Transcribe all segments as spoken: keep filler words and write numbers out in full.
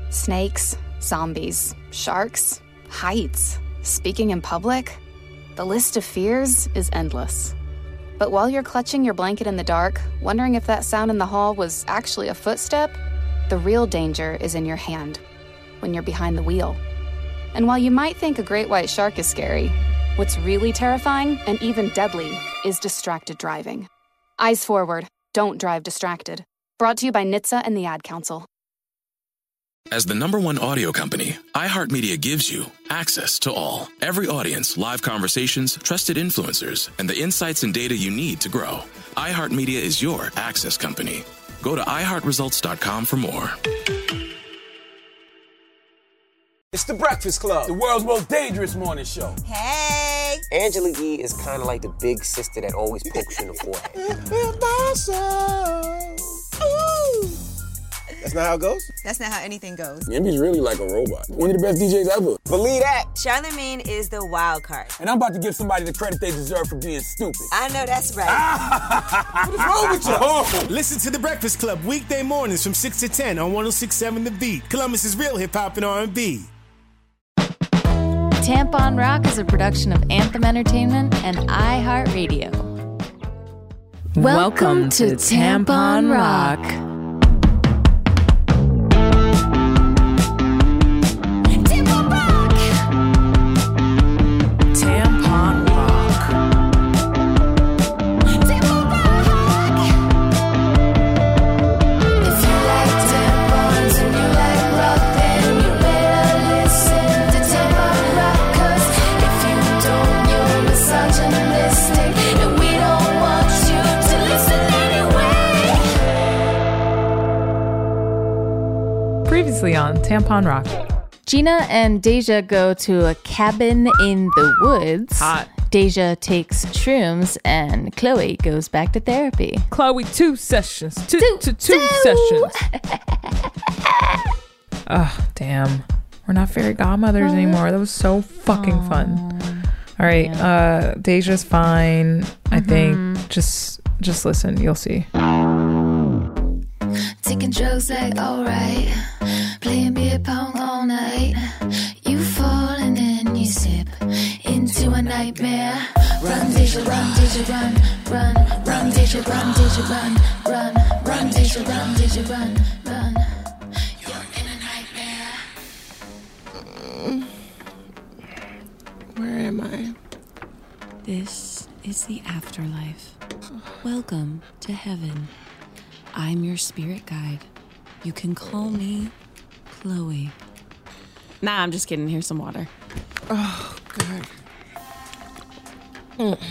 Snakes, zombies, sharks, heights, speaking in public. The list of fears is endless. But while you're clutching your blanket in the dark, wondering if that sound in the hall was actually a footstep, the real danger is in your hand, when you're behind the wheel. And while you might think a great white shark is scary, what's really terrifying and even deadly is distracted driving. Eyes forward, don't drive distracted. Brought to you by N H T S A and the Ad Council. As the number one audio company, iHeartMedia gives you access to all. Every audience, live conversations, trusted influencers, and the insights and data you need to grow. iHeartMedia is your access company. Go to i heart results dot com for more. It's The Breakfast Club, the world's most dangerous morning show. Hey! Angela Yee is kind of like the big sister that always pokes you in the forehead. That's not how it goes? That's not how anything goes. Yemi's really like a robot. One of the best D Js ever. Believe that. Charlamagne is the wild card. And I'm about to give somebody the credit they deserve for being stupid. I know that's right. What is wrong with you? Oh. Listen to The Breakfast Club weekday mornings from six to ten on one oh six point seven The Beat. Columbus's real hip-hop and R and B. Tampon Rock is a production of Anthem Entertainment and iHeartRadio. Welcome, Welcome to, to Tampon Rock. Rock. On Tampon Rock. Gina and Deja go to a cabin in the woods. Hot. Deja takes shrooms and Chloe goes back to therapy. Chloe, two sessions. Two, two, two, two, two sessions. Oh, damn. We're not fairy godmothers anymore. That was so fucking Aww. fun. All right. Yeah. Uh, Deja's fine. Mm-hmm. I think. Just, just listen. You'll see. Taking drugs like alright, playing beer pong all night. You fall and then you slip into a nightmare. Run, Deja, run, Deja, run, run, run, Deja, run, Deja, run, run, run, Deja, run, Deja, run, run. You're in a nightmare. Where am I? This is the afterlife. Welcome to heaven. I'm your spirit guide. You can call me Chloe. Nah, I'm just kidding. Here's some water. Oh, God. Mm.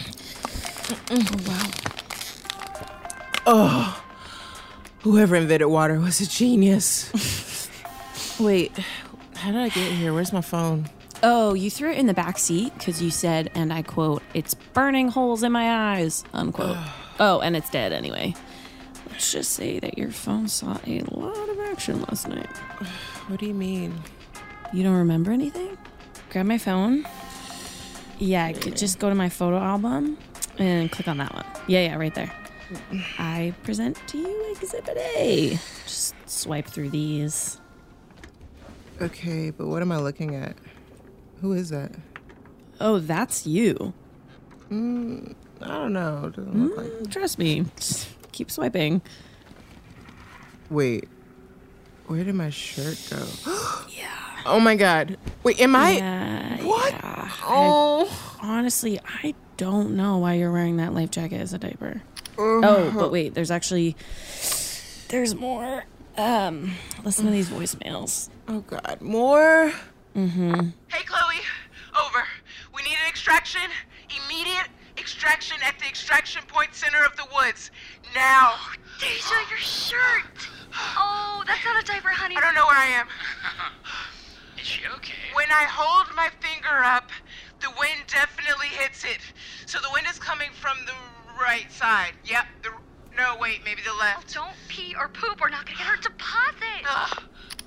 Oh, wow. Oh, whoever invented water was a genius. Wait, how did I get here? Where's my phone? Oh, you threw it in the back seat because you said, and I quote, "It's burning holes in my eyes," unquote. Oh, and it's dead anyway. Let's just say that your phone saw a lot of action last night. What do you mean? You don't remember anything? Grab my phone. Yeah, just go to my photo album and click on that one. Yeah, yeah, right there. I present to you Exhibit A. Just swipe through these. Okay, but what am I looking at? Who is that? Oh, that's you. Mm, I don't know. It doesn't mm, look like... Trust me. Just keep swiping. Wait. Where did my shirt go? Yeah. Oh my God. Wait, am I? Yeah, what? Yeah. Oh. I, honestly, I don't know why you're wearing that life jacket as a diaper. Uh, oh, but wait, there's actually, there's more. Um, listen to these voicemails. Oh God, more? Mm-hmm. Hey, Chloe. Over. We need an extraction. Immediate extraction at the extraction point center of the woods. Now. Oh, Deja, your shirt. Oh, that's not a diaper, honey. I don't know where I am. Is she okay? When I hold my finger up, the wind definitely hits it. So the wind is coming from the right side. Yep. The, no, wait, maybe the left. Don't pee or poop. We're not going to get her deposit.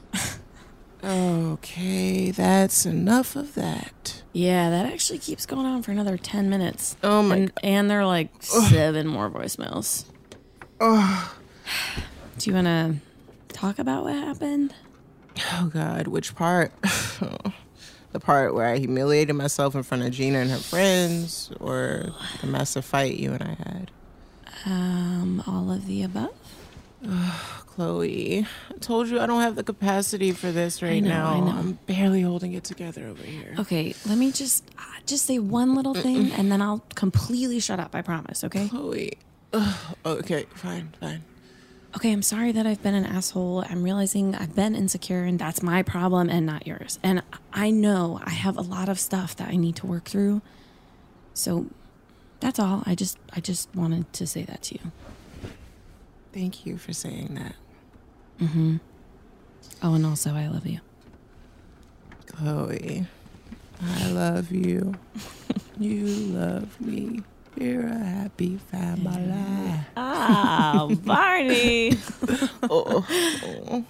Okay, that's enough of that. Yeah, that actually keeps going on for another ten minutes. Oh my and, God. And there are like seven Ugh. more voicemails. Oh. Do you want to talk about what happened? Oh, God, which part? The part where I humiliated myself in front of Gina and her friends, or the massive fight you and I had? Um, all of the above. Ugh, Chloe, I told you I don't have the capacity for this right I know, now. I know. I'm barely holding it together over here. Okay, let me just uh, just say one little thing, and then I'll completely shut up. I promise. Okay. Chloe. Ugh, okay, fine, fine. Okay, I'm sorry that I've been an asshole. I'm realizing I've been insecure, and that's my problem and not yours. And I know I have a lot of stuff that I need to work through. So that's all. I just I just wanted to say that to you. Thank you for saying that. Mm-hmm. Oh, and also I love you. Chloe, I love you. You love me. We're a happy family. Oh, Barney. oh, oh.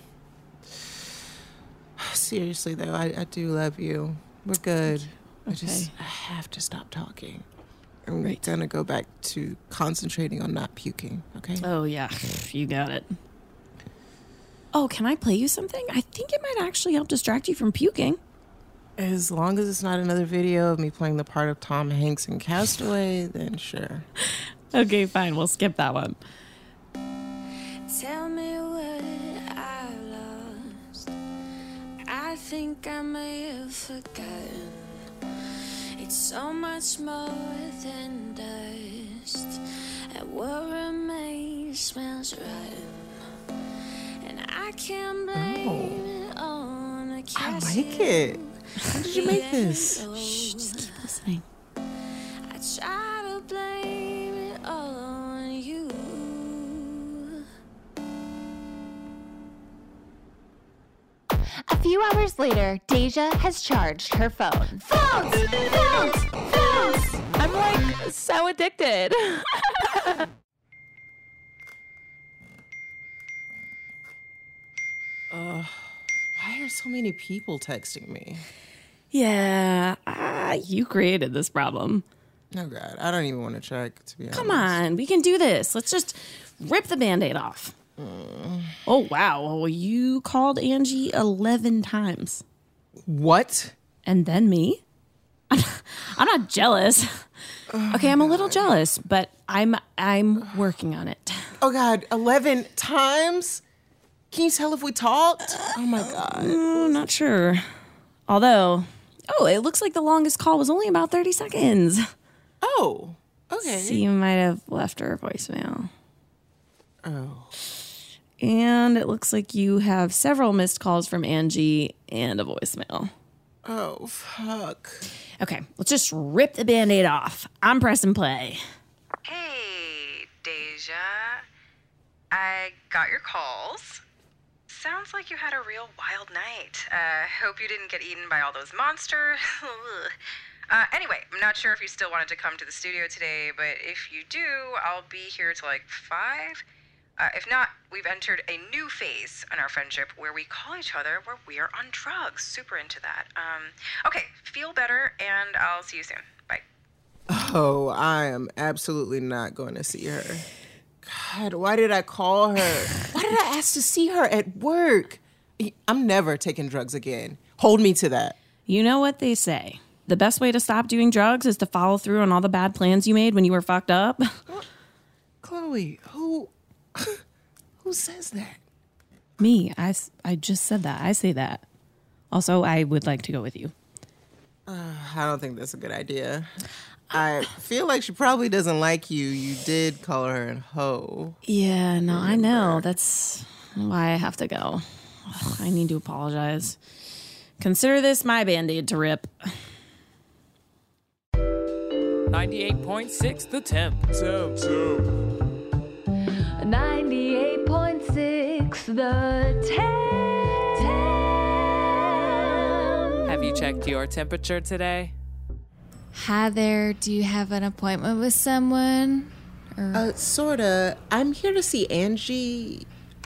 Seriously, though, I, I do love you. We're good. I just I have to stop talking. I'm right. gonna go back to concentrating on not puking, okay? Oh, yeah. You got it. Oh, can I play you something? I think it might actually help distract you from puking. As long as it's not another video of me playing the part of Tom Hanks in Castaway, then sure. Okay, fine. We'll skip that one. Tell me what I lost. I think I may have forgotten. It's so much more than dust. And what remains smells rotten. And I can't blame oh. it on a I like it. How did you make this? Shh, just keep listening. I try to blame it all on you. A few hours later, Deja has charged her phone. Phones! Phones! Phones! I'm like so addicted. uh, why are so many people texting me? Yeah, uh, you created this problem. Oh, God. I don't even want to check, to be honest. Come on, we can do this. Let's just rip the Band-Aid off. Mm. Oh, wow. Well, you called Angie eleven times. What? And then me? I'm not jealous. Oh, okay, I'm a little God. jealous, but I'm I'm working on it. Oh, God. eleven times? Can you tell if we talked? Oh, my God. Mm, I'm not sure. Although, oh, it looks like the longest call was only about thirty seconds. Oh, okay. So you might have left her a voicemail. Oh. And it looks like you have several missed calls from Angie and a voicemail. Oh, fuck. Okay, let's just rip the Band-Aid off. I'm pressing play. Hey, Deja. I got your calls. Sounds like you had a real wild night. Uh, hope you didn't get eaten by all those monsters. uh, anyway, I'm not sure if you still wanted to come to the studio today, but if you do, I'll be here till like five. Uh, if not, we've entered a new phase in our friendship where we call each other where we are on drugs. Super into that. Um, okay, feel better, and I'll see you soon. Bye. Oh, I am absolutely not going to see her. God, why did I call her? Why did I ask to see her at work? I'm never taking drugs again. Hold me to that. You know what they say. The best way to stop doing drugs is to follow through on all the bad plans you made when you were fucked up. What? Chloe, who... Who says that? Me. I, I just said that. I say that. Also, I would like to go with you. Uh, I don't think that's a good idea. I feel like she probably doesn't like you. You did call her a hoe. Yeah, no, I know. That's why I have to go. Ugh, I need to apologize. Consider this my Band-Aid to rip. ninety-eight point six The Temp. Temp, temp. ninety-eight point six The Temp. Have you checked your temperature today? Hi there. Do you have an appointment with someone? Or Uh, sorta. I'm here to see Angie.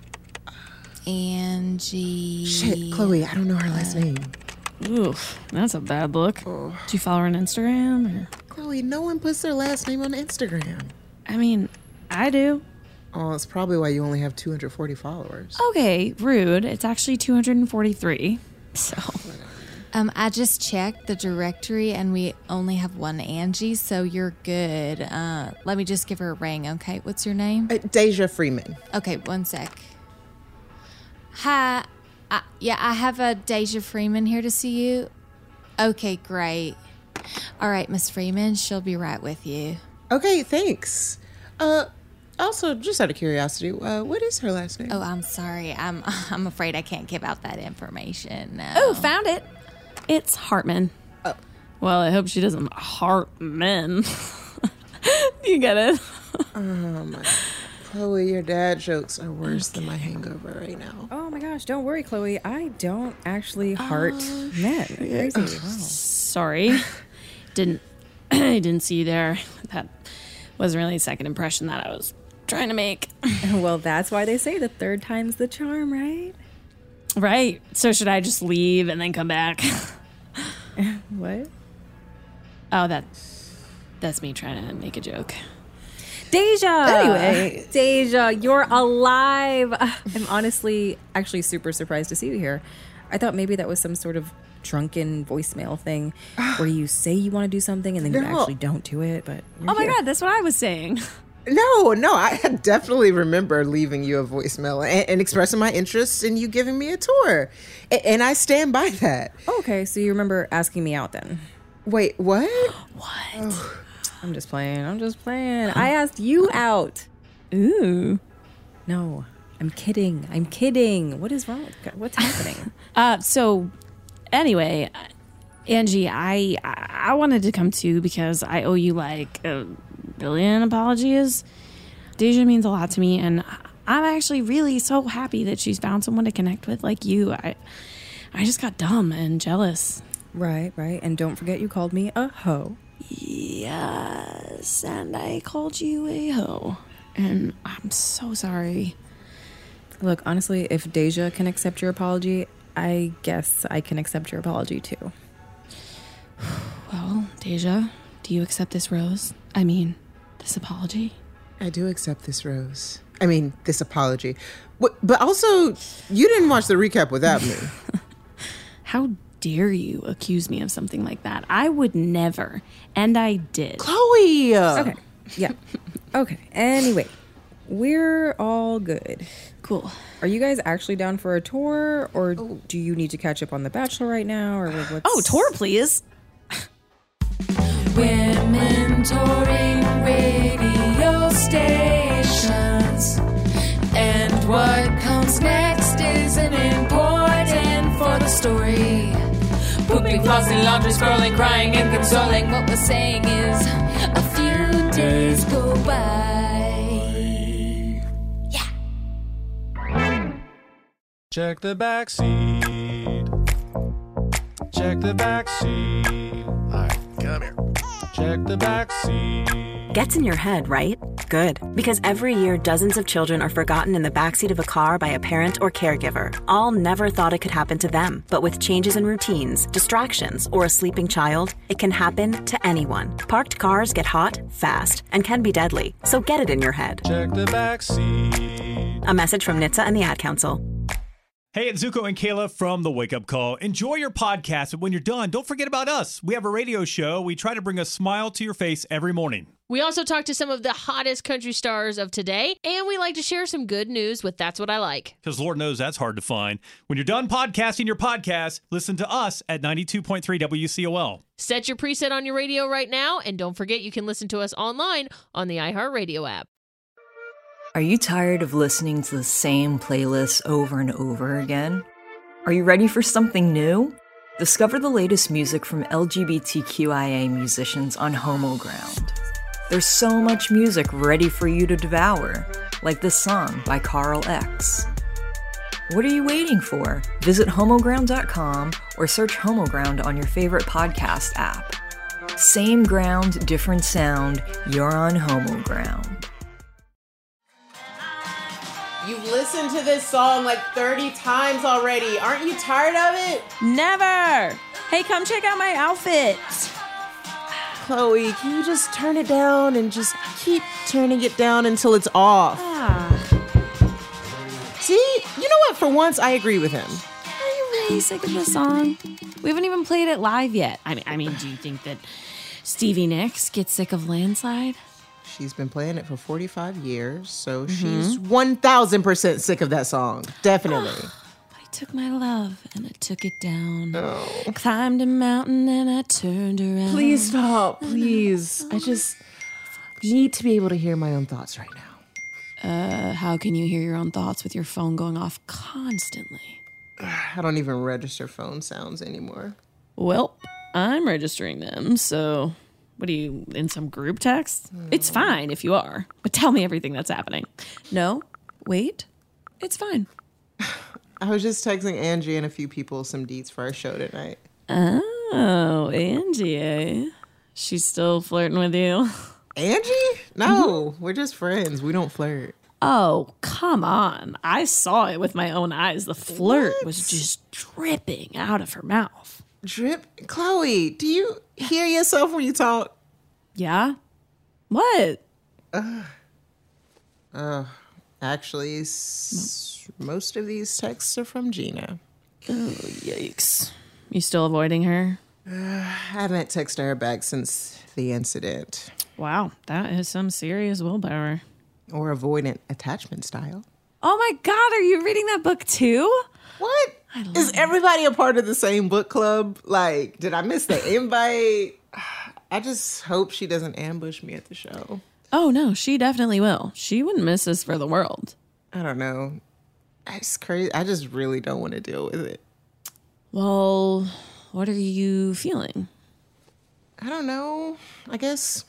Angie. Shit, Chloe, I don't know her last name. Oof, that's a bad look. Oh. Do you follow her on Instagram? Or? Chloe, no one puts their last name on Instagram. I mean, I do. Oh, it's probably why you only have two hundred forty followers. Okay, rude. It's actually two hundred forty-three. So, um, I just checked the directory and we only have one Angie, so you're good. Uh, let me just give her a ring, okay? What's your name? Uh, Deja Freeman. Okay, one sec. Hi. Uh, yeah, I have a Deja Freeman here to see you. Okay, great. All right, Miss Freeman, she'll be right with you. Okay, thanks. Uh, also, just out of curiosity, uh, what is her last name? Oh, I'm sorry. I'm I'm afraid I can't give out that information. No. Oh, found it. It's Hartman. Oh. Well, I hope she doesn't heart men. You get it? Oh, my Chloe, your dad jokes are worse than my hangover right now. Oh my gosh, don't worry, Chloe. I don't actually heart Oh, men. shit. Crazy. Wow. Sorry. Didn't I didn't see you there. That wasn't really a second impression that I was trying to make. Well, that's why they say the third time's the charm, right? Right. So should I just leave and then come back? What? Oh, that that's me trying to make a joke. Deja! Anyway. Deja, you're alive! I'm honestly actually super surprised to see you here. I thought maybe that was some sort of drunken voicemail thing where you say you want to do something and then you No. actually don't do it, but you're Oh my here. god, that's what I was saying. No, no, I definitely remember leaving you a voicemail and, and expressing my interest in you giving me a tour. A- and I stand by that. Oh, okay, so you remember asking me out then? Wait, what? What? Oh. I'm just playing. I'm just playing. I asked you out. Ooh. No, I'm kidding. I'm kidding. What is wrong? What's happening? Uh, so anyway, Angie, I I wanted to come too because I owe you like a billion apologies. Deja means a lot to me, and I'm actually really so happy that she's found someone to connect with like you. I I just got dumb and jealous. Right, right. And don't forget you called me a hoe. Yes, and I called you a hoe, and I'm so sorry. Look, honestly, if Deja can accept your apology, I guess I can accept your apology too. Well, Deja, do you accept this rose? I mean, this apology? I do accept this rose. I mean, this apology. But, but also, you didn't watch the recap without me. How dare you accuse me of something like that? I would never, and I did. Chloe! Okay, yeah. Okay, anyway, we're all good. Cool. Are you guys actually down for a tour, or oh. do you need to catch up on The Bachelor right now, or like what's... Oh, tour, please. Women touring radio stations. And what comes next isn't important for the story. Pooping, flossing, laundry, scrolling, crying, and consoling. What we're saying is a few days go by. Yeah. Check the back seat. Check the back seat. All right, come here. Check the back seat. Gets in your head, right? Good. Because every year, dozens of children are forgotten in the backseat of a car by a parent or caregiver. All never thought it could happen to them. But with changes in routines, distractions, or a sleeping child, it can happen to anyone. Parked cars get hot, fast, and can be deadly. So get it in your head. Check the back seat. A message from N H T S A and the Ad Council. Hey, it's Zuko and Kayla from The Wake Up Call. Enjoy your podcast, but when you're done, don't forget about us. We have a radio show. We try to bring a smile to your face every morning. We also talk to some of the hottest country stars of today, and we like to share some good news with That's What I Like. Because Lord knows that's hard to find. When you're done podcasting your podcast, listen to us at ninety-two point three W C O L. Set your preset on your radio right now, and don't forget you can listen to us online on the iHeartRadio app. Are you tired of listening to the same playlists over and over again? Are you ready for something new? Discover the latest music from L G B T Q I A musicians on Homo Ground. There's so much music ready for you to devour, like this song by Carl X. What are you waiting for? Visit homo ground dot com or search Homo Ground on your favorite podcast app. Same ground, different sound, you're on Homo Ground. You've listened to this song like thirty times already. Aren't you tired of it? Never! Hey, come check out my outfit. Chloe, can you just turn it down and just keep turning it down until it's off? Ah. See, you know what? For once, I agree with him. Are you really sick of the song? We haven't even played it live yet. I mean, I mean, do you think that Stevie Nicks gets sick of Landslide? She's been playing it for forty-five years, so Mhm. she's one thousand percent sick of that song. Definitely. I took my love and I took it down. Climbed a mountain and I turned around. Please stop, please. I just need to be able to hear my own thoughts right now. Uh, how can you hear your own thoughts with your phone going off constantly? I don't even register phone sounds anymore. Well, I'm registering them, so what are you, in some group text? It's fine if you are, but tell me everything that's happening. No, wait, it's fine. I was just texting Angie and a few people some deets for our show tonight. Oh, Angie, eh? She's still flirting with you? Angie? No, we're just friends. We don't flirt. Oh, come on. I saw it with my own eyes. The flirt was just dripping out of her mouth. Drip? Chloe, do you hear yourself when you talk? Yeah? What? Uh, uh, actually, s- most of these texts are from Gina. Oh, yikes. You still avoiding her? Uh, I haven't texted her back since the incident. Wow, that is some serious willpower. Or avoidant attachment style. Oh my God, are you reading that book too? What? Is everybody a part of the same book club? Like, did I miss the invite? I just hope she doesn't ambush me at the show. Oh no, she definitely will. She wouldn't miss this for the world. I don't know. It's crazy. I just really don't want to deal with it. Well, what are you feeling? I don't know. I guess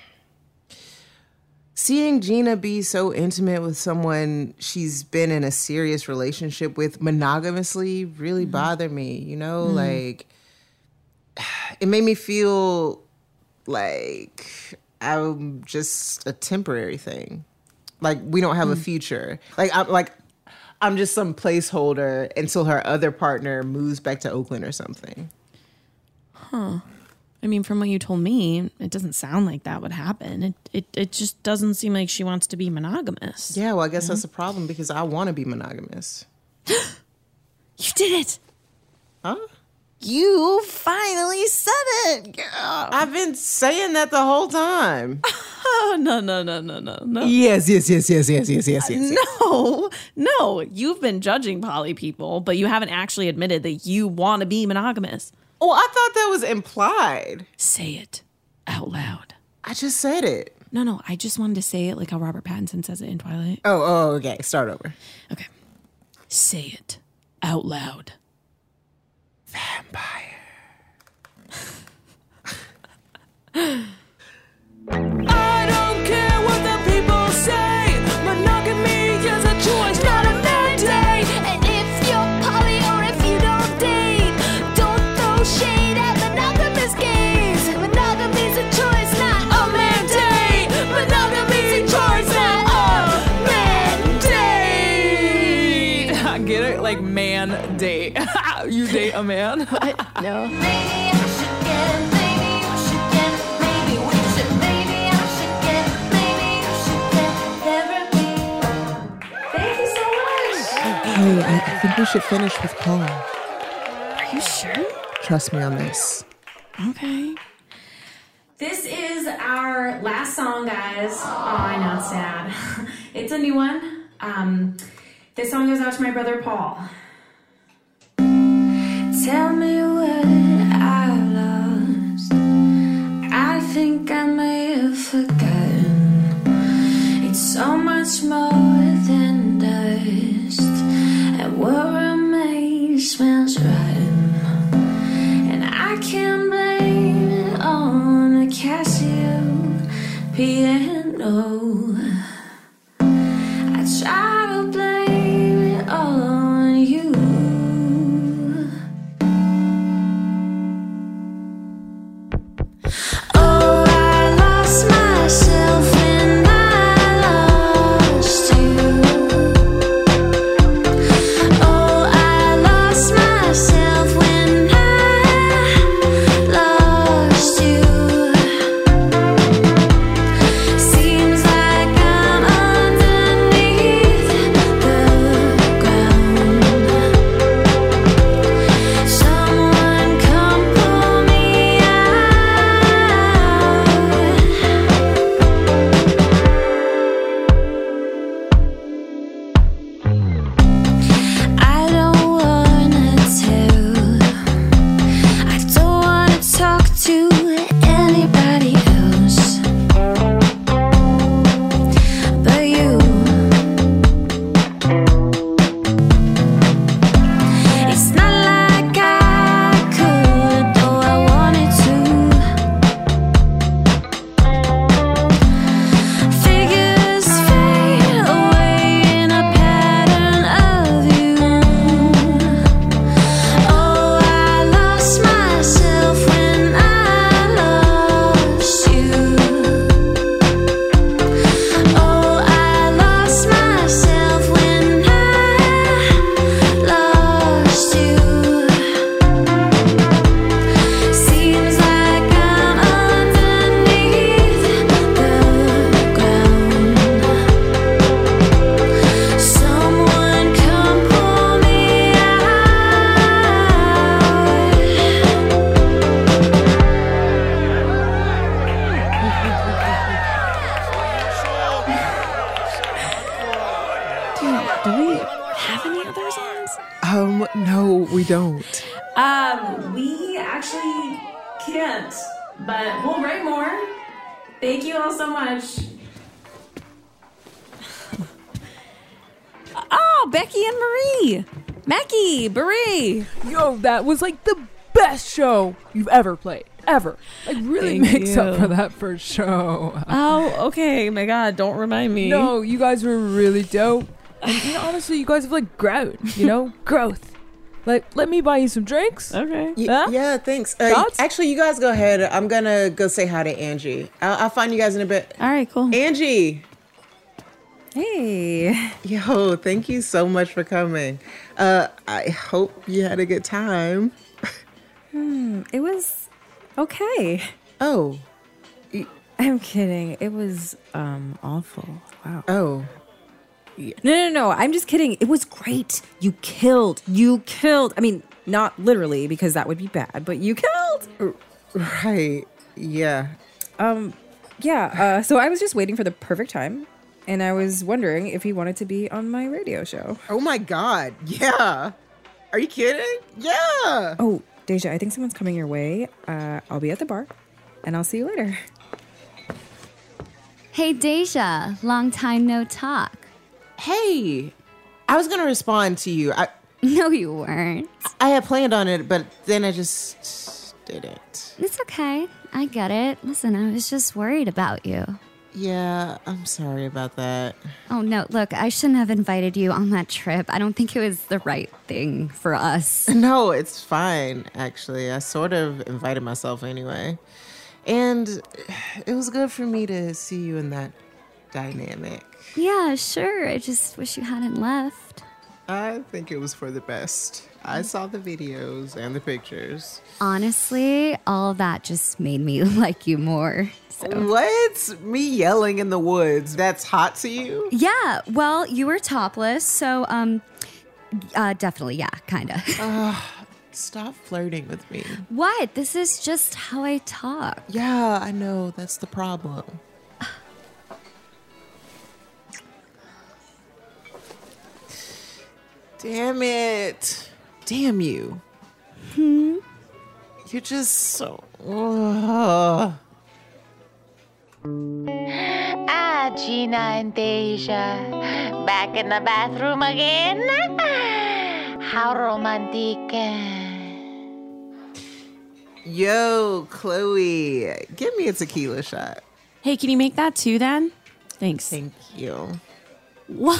seeing Gina be so intimate with someone she's been in a serious relationship with monogamously really mm-hmm. bothered me, you know? Mm-hmm. Like, it made me feel like I'm just a temporary thing. Like, we don't have mm-hmm. a future. Like, I'm like, I'm just some placeholder until her other partner moves back to Oakland or something. Huh. I mean, from what you told me, it doesn't sound like that would happen. It it, it just doesn't seem like she wants to be monogamous. Yeah, well, I guess yeah. that's a problem because I want to be monogamous. You did it! Huh? You finally said it, girl. I've been saying that the whole time. Oh, no, no, no, no, no, no. Yes, yes, yes, yes, yes, yes, yes, yes. No, no. You've been judging poly people, but you haven't actually admitted that you want to be monogamous. Oh, I thought that was implied. Say it out loud. I just said it. No, no, I just wanted to say it like how Robert Pattinson says it in Twilight. Oh, oh, okay. Start over. Okay. Say it out loud. Vampire. I don't care what the people say. Monogamy is a choice, not a mandate. And if you're poly or if you don't date, don't throw shade at monogamous gays. Monogamy's a choice, not a mandate. Monogamy's a choice, not a mandate. I get it, like man date. You date a man? What? No. Maybe I should get, maybe you should get, maybe we should, maybe I should get, maybe you should get therapy. Thank you so much. Hey, I, I think we should finish with Cole. Are you sure? Trust me on this. Okay. This is our last song, guys. Oh, I know, it's sad. It's a new one. Um, this song goes out to my brother Paul. Tell me what I've lost. I think I may have forgotten. It's so much more than dust, and what remains smells rotten. And I can't blame it on a Casio piano. I try to blame it all on you. Seems like Um, we actually can't, but we'll write more. Thank you all so much. Oh, Becky and Marie. Mackie, Brie. Yo, that was like the best show you've ever played. Ever. Like, really Thank makes you. up for that first show. Oh, okay. My God, don't remind me. No, you guys were really dope. And, you know, honestly, you guys have, like, grown, you know? Growth. Like, let me buy you some drinks. Okay. Y- Huh? Yeah, thanks. Uh, Thoughts? actually, you guys go ahead. I'm gonna go say hi to Angie. I'll, I'll find you guys in a bit. All right, cool. Angie. Hey. Yo, thank you so much for coming. Uh, I hope you had a good time. Hmm, it was okay. Oh. I'm kidding. It was um awful. Wow. Oh. No, no, no. I'm just kidding. It was great. You killed. You killed. I mean, not literally because that would be bad, but you killed. Right. Yeah. Um, yeah. Uh, so I was just waiting for the perfect time, and I was wondering if you wanted to be on my radio show. Oh my God. Yeah. Are you kidding? Yeah. Oh, Deja, I think someone's coming your way. Uh, I'll be at the bar, and I'll see you later. Hey, Deja. Long time no talk. Hey, I was gonna respond to you. I No, you weren't. I had planned on it, but then I just didn't. It's okay. I get it. Listen, I was just worried about you. Yeah, I'm sorry about that. Oh, no. Look, I shouldn't have invited you on that trip. I don't think it was the right thing for us. No, it's fine, actually. I sort of invited myself anyway. And it was good for me to see you in that dynamic. Yeah, sure. I just wish you hadn't left. I think it was for the best. I saw the videos and the pictures. Honestly, all of that just made me like you more. So. What? Me yelling in the woods, that's hot to you? Yeah, well, you were topless, so, um, uh, definitely, yeah, kinda. uh, stop flirting with me. What? This is just how I talk. Yeah, I know, that's the problem. Damn it. Damn you. Hmm? You're just so... Uh. Ah, Gina and Deja, back in the bathroom again. How romantic. Yo, Chloe, give me a tequila shot. Hey, can you make that too then? Thanks. Thank you. Whoa.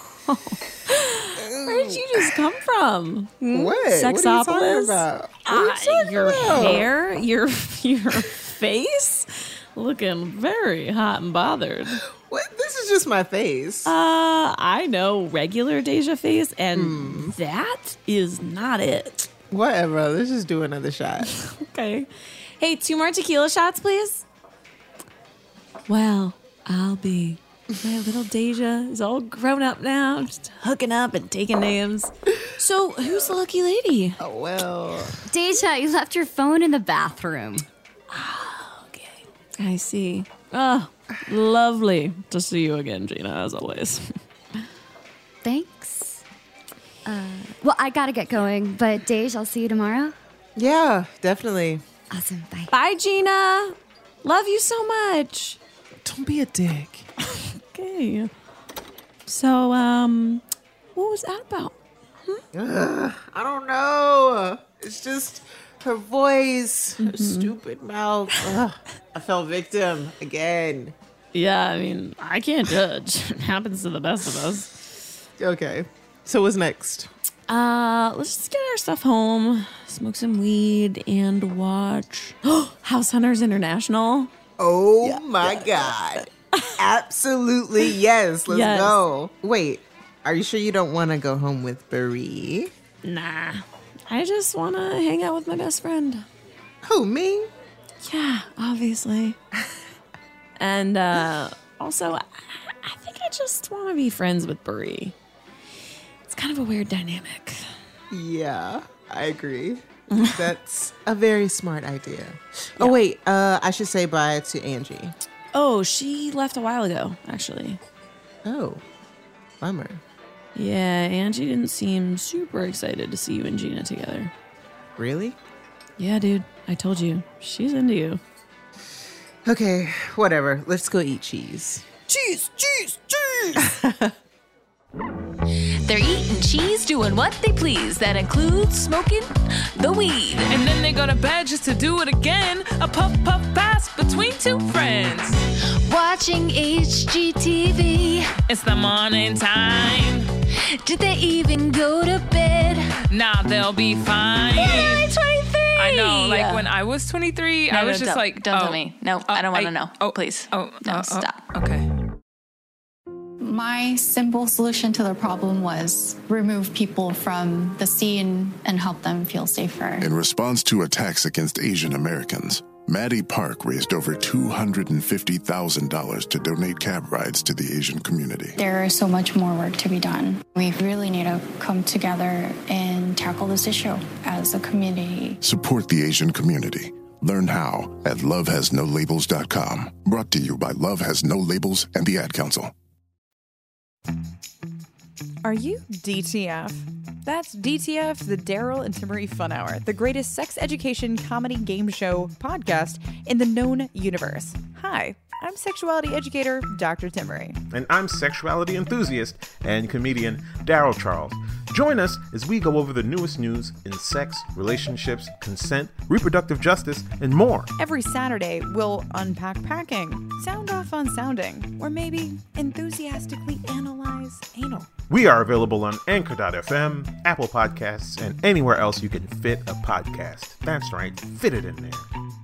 Where did you just come from? What? Sexopolis? What are you talking about? What are you Uh, talking your about? hair, your your face, looking very hot and bothered. What? This is just my face. Uh, I know regular Deja face, and mm. that is not it. Whatever. Let's just do another shot. Okay. Hey, two more tequila shots, please. Well, I'll be. My little Deja is all grown up now, just hooking up and taking names. So, who's the lucky lady? Oh, well. Deja, you left your phone in the bathroom. Oh, okay. I see. Oh, lovely to see you again, Gina, as always. Thanks. Uh, well, I gotta get going, but Deja, I'll see you tomorrow. Yeah, definitely. Awesome. Bye. Bye, Gina. Love you so much. Don't be a dick. Okay. So, um, what was that about? Hmm? Ugh, I don't know. It's just her voice, her Mm-hmm. stupid mouth. Ugh, I fell victim again. Yeah, I mean, I can't judge. It happens to the best of us. Okay. So what's next? Uh, let's just get our stuff home, smoke some weed, and watch House Hunters International. Oh yeah. my God. Absolutely, yes. Let's Yes. go. Wait, are you sure you don't want to go home with Brie? Nah, I just want to hang out with my best friend. Who, me? Yeah, obviously. And uh, also, I, I think I just want to be friends with Brie. It's kind of a weird dynamic. Yeah, I agree. That's a very smart idea. Oh, wait, uh, I should say bye to Angie. Oh, she left a while ago, actually. Oh, bummer. Yeah, Angie didn't seem super excited to see you and Gina together. Really? Yeah, dude. I told you. She's into you. Okay, whatever. Let's go eat cheese. Cheese, cheese, cheese! They're eating cheese, doing what they please. That includes smoking the weed. And then they go to bed just to do it again. A puff puff pass between two friends. Watching H G T V. It's the morning time. Did they even go to bed? Nah, they'll be fine. They're only twenty-three. I know, like when I was twenty-three, No, I was no, just don't- like, don't oh, tell me. No, I don't want to know. Oh, please. Oh, no, uh, stop. Oh, okay. My simple solution to the problem was remove people from the scene and help them feel safer. In response to attacks against Asian Americans, Maddie Park raised over two hundred fifty thousand dollars to donate cab rides to the Asian community. There is so much more work to be done. We really need to come together and tackle this issue as a community. Support the Asian community. Learn how at love has no labels dot com. Brought to you by Love Has No Labels and the Ad Council. Are you D T F? That's D T F, the Daryl and Timmery Fun Hour, the greatest sex education comedy game show podcast in the known universe. Hi, I'm sexuality educator Doctor Timmery. And I'm sexuality enthusiast and comedian Daryl Charles. Join us as we go over the newest news in sex, relationships, consent, reproductive justice, and more. Every Saturday, we'll unpack packing, sound off on sounding, or maybe enthusiastically analyze anal. We are available on Anchor dot f m, Apple Podcasts, and anywhere else you can fit a podcast. That's right, fit it in there.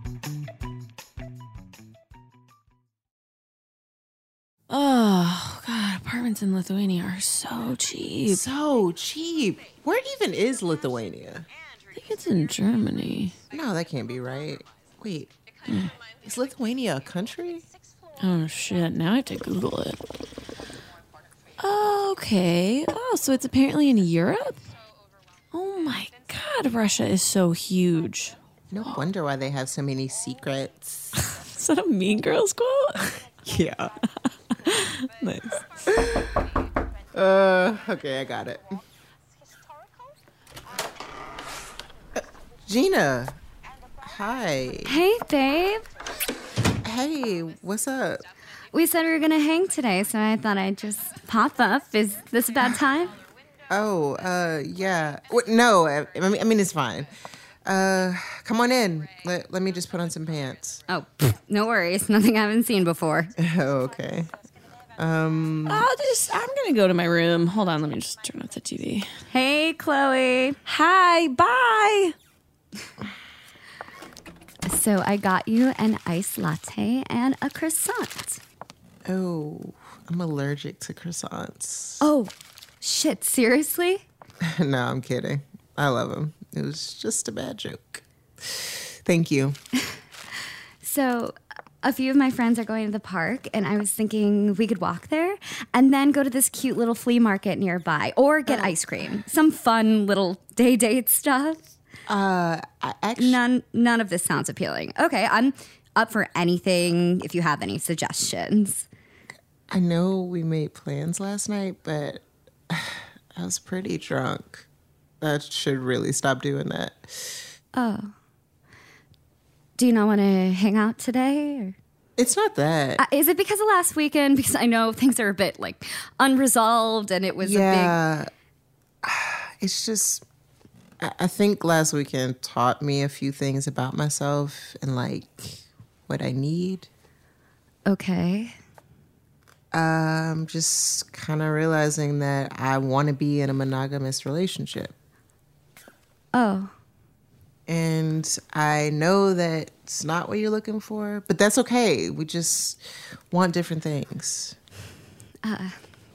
Oh, God. Apartments in Lithuania are so cheap. So cheap. Where even is Lithuania? I think it's in Germany. No, that can't be right. Wait, mm. Is Lithuania a country? Oh, shit. Now I have to Google it. Okay. Oh, so it's apparently in Europe? Oh, my God. Russia is so huge. No wonder why they have so many secrets. Is that a Mean Girls quote? Yeah. Nice. Uh, okay, I got it. Uh, Gina. Hi. Hey, babe. Hey, what's up? We said we were going to hang today, so I thought I'd just pop up. Is this a bad time? Oh, uh, yeah. What, no, I, I mean, I mean, it's fine. Uh, come on in. Let, let me just put on some pants. Oh, no worries. Nothing I haven't seen before. Oh, okay. Um, I'll just, I'm going to go to my room. Hold on, let me just turn off the T V. Hey, Chloe. Hi, bye. So I got you an iced latte and a croissant. Oh, I'm allergic to croissants. Oh, shit, seriously? No, I'm kidding. I love them. It was just a bad joke. Thank you. So a few of my friends are going to the park, and I was thinking we could walk there and then go to this cute little flea market nearby or get ice cream. Some fun little day date stuff. Uh, I actually... None, none of this sounds appealing. Okay, I'm up for anything if you have any suggestions. I know we made plans last night, but I was pretty drunk. I should really stop doing that. Oh. Do you not want to hang out today? Or? It's not that. Uh, is it because of last weekend? Because I know things are a bit, like, unresolved, and it was yeah, a big... It's just... I, I think last weekend taught me a few things about myself and, like, what I need. Okay. Um, just kind of realizing that I want to be in a monogamous relationship. Oh. And I know that it's not what you're looking for, but that's okay. We just want different things. Uh,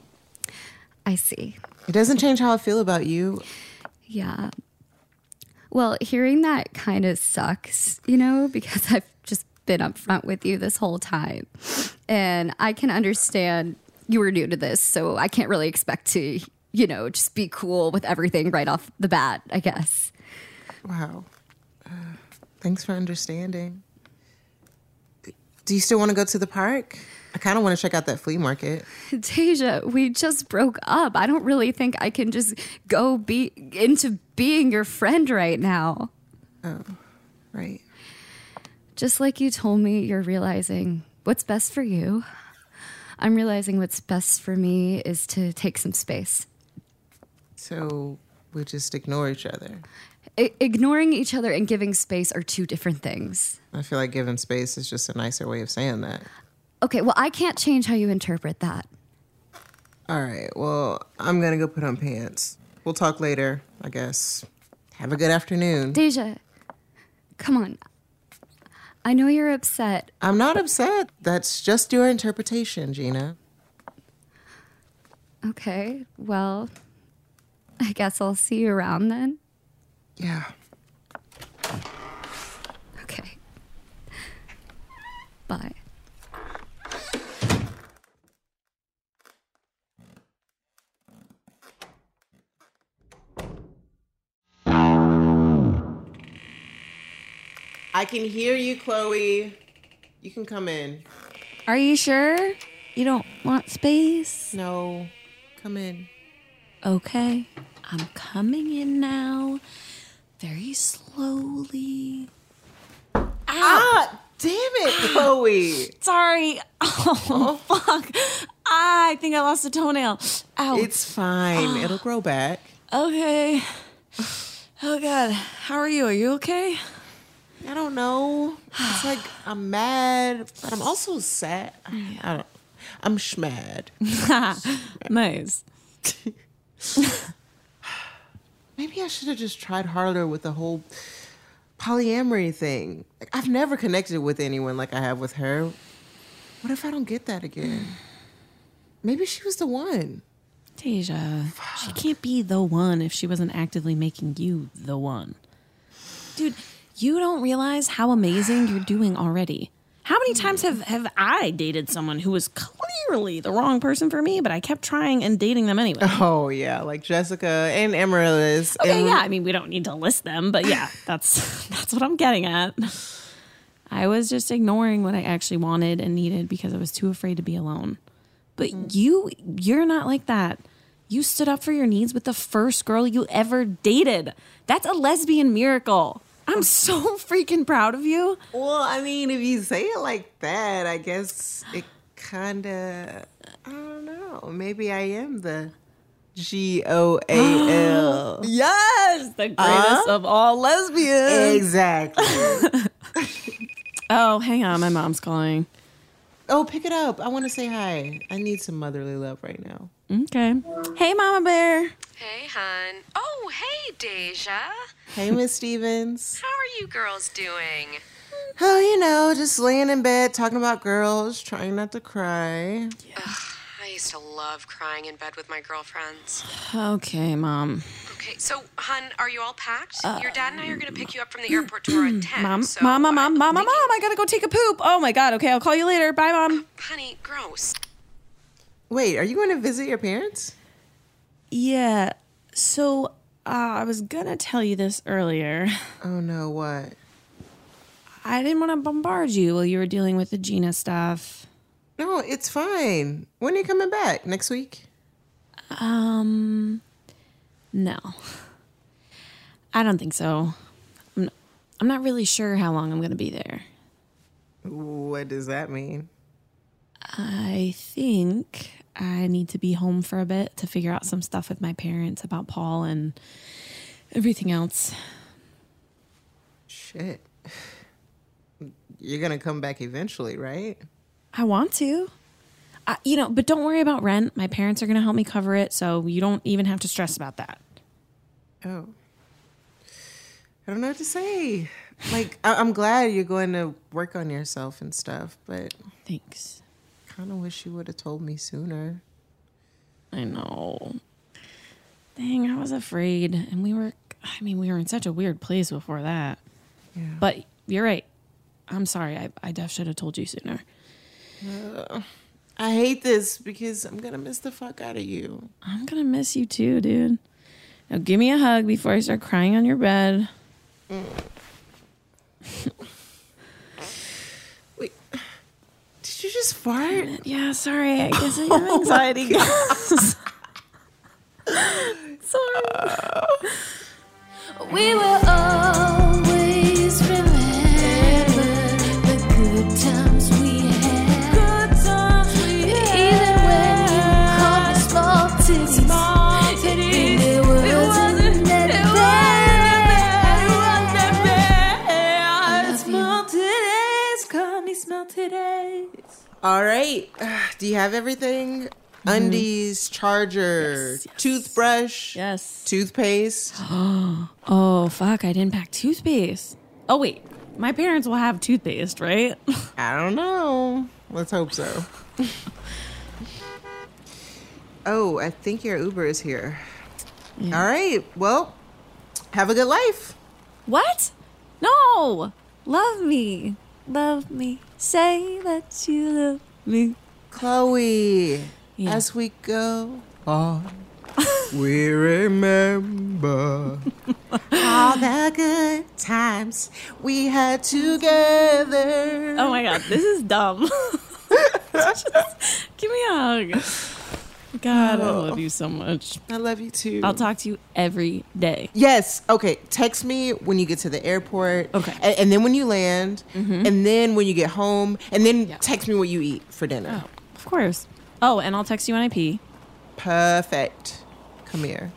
I see. It doesn't change how I feel about you. Yeah. Well, hearing that kind of sucks, you know, because I've just been upfront with you this whole time. And I can understand you were new to this, so I can't really expect to, you know, just be cool with everything right off the bat, I guess. Wow. Uh, thanks for understanding. Do you still want to go to the park? I kind of want to check out that flea market. Deja, we just broke up. I don't really think I can just go be into being your friend right now. Oh, right. Just like you told me you're realizing what's best for you, I'm realizing what's best for me is to take some space. So we just ignore each other? I- ignoring each other and giving space are two different things. I feel like giving space is just a nicer way of saying that. Okay, well, I can't change how you interpret that. All right, well, I'm gonna go put on pants. We'll talk later, I guess. Have a good afternoon. Deja, come on. I know you're upset. I'm not upset. That's just your interpretation, Gina. Okay, well, I guess I'll see you around then. Yeah. Okay. Bye. I can hear you, Chloe. You can come in. Are you sure? You don't want space? No. Come in. Okay. I'm coming in now. Very slowly. Ow. Ah, damn it, Chloe. Sorry. Oh, fuck. Ah, I think I lost a toenail. Ow. It's fine. It'll grow back. Okay. Oh, God. How are you? Are you okay? I don't know. It's like I'm mad, but I'm also sad. I, I don't. I'm schmad. Nice. Maybe I should have just tried harder with the whole polyamory thing. Like, I've never connected with anyone like I have with her. What if I don't get that again? Maybe she was the one. Deja, she can't be the one if she wasn't actively making you the one. Dude, you don't realize how amazing you're doing already. How many times have, have I dated someone who was clearly the wrong person for me, but I kept trying and dating them anyway? Oh, yeah, like Jessica and Amaryllis. Okay, and... yeah, I mean, we don't need to list them, but yeah, that's that's what I'm getting at. I was just ignoring what I actually wanted and needed because I was too afraid to be alone. But mm. you, you're not like that. You stood up for your needs with the first girl you ever dated. That's a lesbian miracle. I'm so freaking proud of you. Well, I mean, if you say it like that, I guess it kind of, I don't know. Maybe I am the G O A L. Yes, the greatest uh, of all lesbians. Exactly. Oh, hang on. My mom's calling. Oh, pick it up. I want to say hi. I need some motherly love right now. Okay. Hey, Mama Bear. Hey, hon. Oh, hey, Deja. Hey, Miss Stevens. How are you girls doing? Oh, you know, just laying in bed, talking about girls, trying not to cry. Yeah. Ugh, I used to love crying in bed with my girlfriends. Okay, Mom. Okay, so, hun, are you all packed? Uh, Your dad and I are going to pick you up from the airport tomorrow at ten. Mom, so Mom, Mom, Mom, Mom, thinking... Mom, I gotta go take a poop. Oh, my God. Okay, I'll call you later. Bye, Mom. Honey, gross. Wait, are you going to visit your parents? Yeah. So, uh, I was gonna tell you this earlier. Oh, no, what? I didn't want to bombard you while you were dealing with the Gina stuff. No, it's fine. When are you coming back? Next week? Um, no. I don't think so. I'm, I'm not really sure how long I'm going to be there. What does that mean? I think I need to be home for a bit to figure out some stuff with my parents about Paul and everything else. Shit. You're going to come back eventually, right? I want to. I, you know, but don't worry about rent. My parents are going to help me cover it, so you don't even have to stress about that. Oh. I don't know what to say. Like, I- I'm glad you're going to work on yourself and stuff, but... Thanks. Kind of wish you would have told me sooner. I know. Dang, I was afraid. And we were, I mean, we were in such a weird place before that. Yeah. But you're right. I'm sorry. I, I def should have told you sooner. Uh, I hate this because I'm going to miss the fuck out of you. I'm going to miss you too, dude. Now give me a hug before I start crying on your bed. Mm. Wait. Did you just fart? Yeah, sorry. I guess I have anxiety. Sorry. We were always All right. Uh, do you have everything? Mm-hmm. Undies, charger, yes, yes. toothbrush, yes, toothpaste. Oh, fuck, I didn't pack toothpaste. Oh, wait. My parents will have toothpaste, right? I don't know. Let's hope so. Oh, I think your Uber is here. Yeah. All right. Well, have a good life. What? No. Love me. Love me. Say that you love me. Chloe, yeah. As we go on, we remember all the good times we had together. Oh my God, this is dumb. Just give me a hug. God, oh. I love you so much. I love you too. I'll talk to you every day. Yes. Okay. Text me when you get to the airport. Okay. And, and then when you land. Mm-hmm. And then when you get home. And then yeah. text me what you eat for dinner. Oh, of course. Oh, and I'll text you when I pee. Perfect. Come here.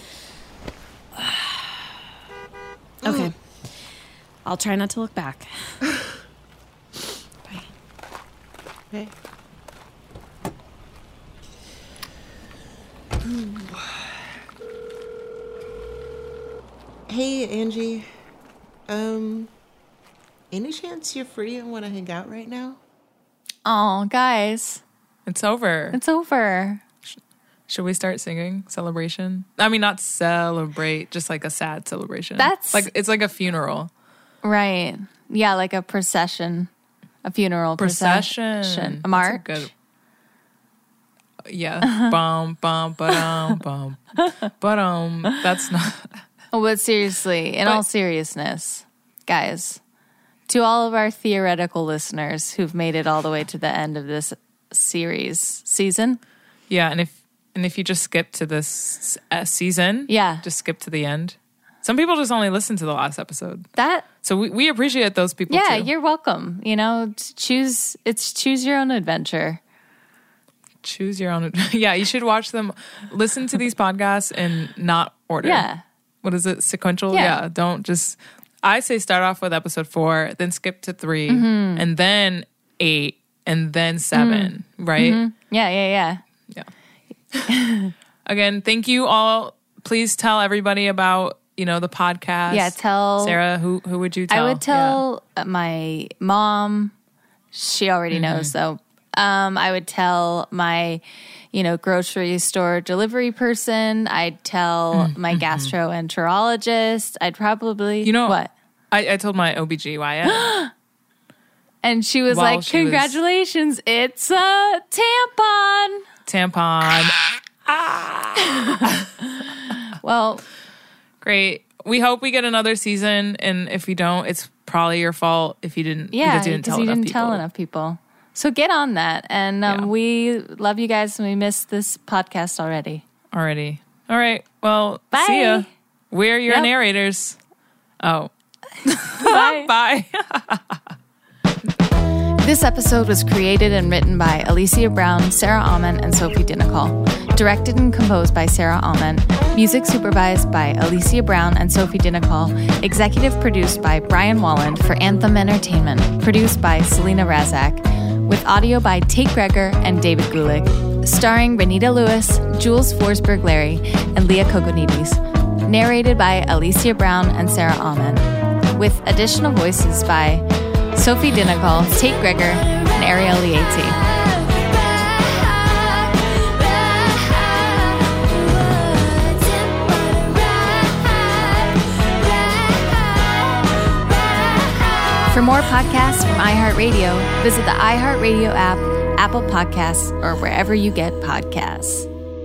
Okay. I'll try not to look back. Bye. Okay. Hey, Angie. Um, any chance you're free and want to hang out right now? Oh, guys. It's over. It's over. Should we start singing Celebration? I mean, not celebrate, just like a sad celebration. That's like it's like a funeral. Right. Yeah, like a procession. A funeral procession. Procession. A march. That's a good. Yeah. Bum, bum, ba-dum, bum. But, um, that's not. Oh, but seriously, in but, all seriousness, guys, to all of our theoretical listeners who've made it all the way to the end of this series, season. Yeah, and if and if you just skip to this uh, season, yeah, just skip to the end. Some people just only listen to the last episode. That So we, we appreciate those people, yeah, too. You're welcome. You know, choose, it's choose your own adventure. Choose your own. Yeah, you should watch them. Listen to these podcasts in not order. Yeah. What is it? Sequential? Yeah. yeah. Don't just. I say start off with episode four, then skip to three, mm-hmm. and then eight, and then seven. Mm-hmm. Right? Mm-hmm. Yeah, yeah, yeah. Yeah. Again, thank you all. Please tell everybody about you know the podcast. Yeah, tell Sarah. Who who would you tell? I would tell yeah. my mom. She already mm-hmm. knows though. Um, I would tell my, you know, grocery store delivery person. I'd tell mm-hmm. my gastroenterologist. I'd probably, you know, what? I, I told my O B G Y N. And she was While like, she congratulations, was... it's a tampon. Tampon. ah. Well, great. We hope we get another season. And if you don't, it's probably your fault if you didn't. Yeah, because you didn't, tell, you enough didn't people. tell enough people. So get on that. And um, yeah. we love you guys and we miss this podcast already. Already. All right. Well, bye. See ya. We're your yep. narrators. Oh. Bye. Bye. This episode was created and written by Alicia Brown, Sarah Alman, and Sophie Dinnicol. Directed and composed by Sarah Alman. Music supervised by Alicia Brown and Sophie Dinnicol. Executive produced by Brian Walland for Anthem Entertainment. Produced by Selena Razak. With audio by Tate Greger and David Gulick. Starring Renita Lewis, Jules Forsberg-Larry, and Leah Kokonidis. Narrated by Alicia Brown and Sarah Alman. With additional voices by Sophie Dinnicol, Tate Greger, and Ariel Lieti. For more podcasts from iHeartRadio, visit the iHeartRadio app, Apple Podcasts, or wherever you get podcasts.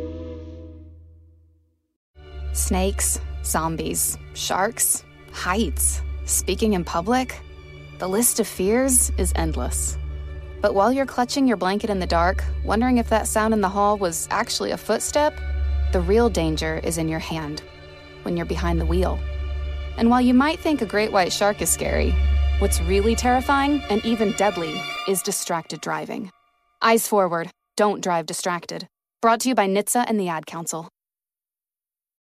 Snakes, zombies, sharks, heights, speaking in public. The list of fears is endless. But while you're clutching your blanket in the dark, wondering if that sound in the hall was actually a footstep, the real danger is in your hand, when you're behind the wheel. And while you might think a great white shark is scary, what's really terrifying and even deadly is distracted driving. Eyes forward. Don't drive distracted. Brought to you by N H T S A and the Ad Council.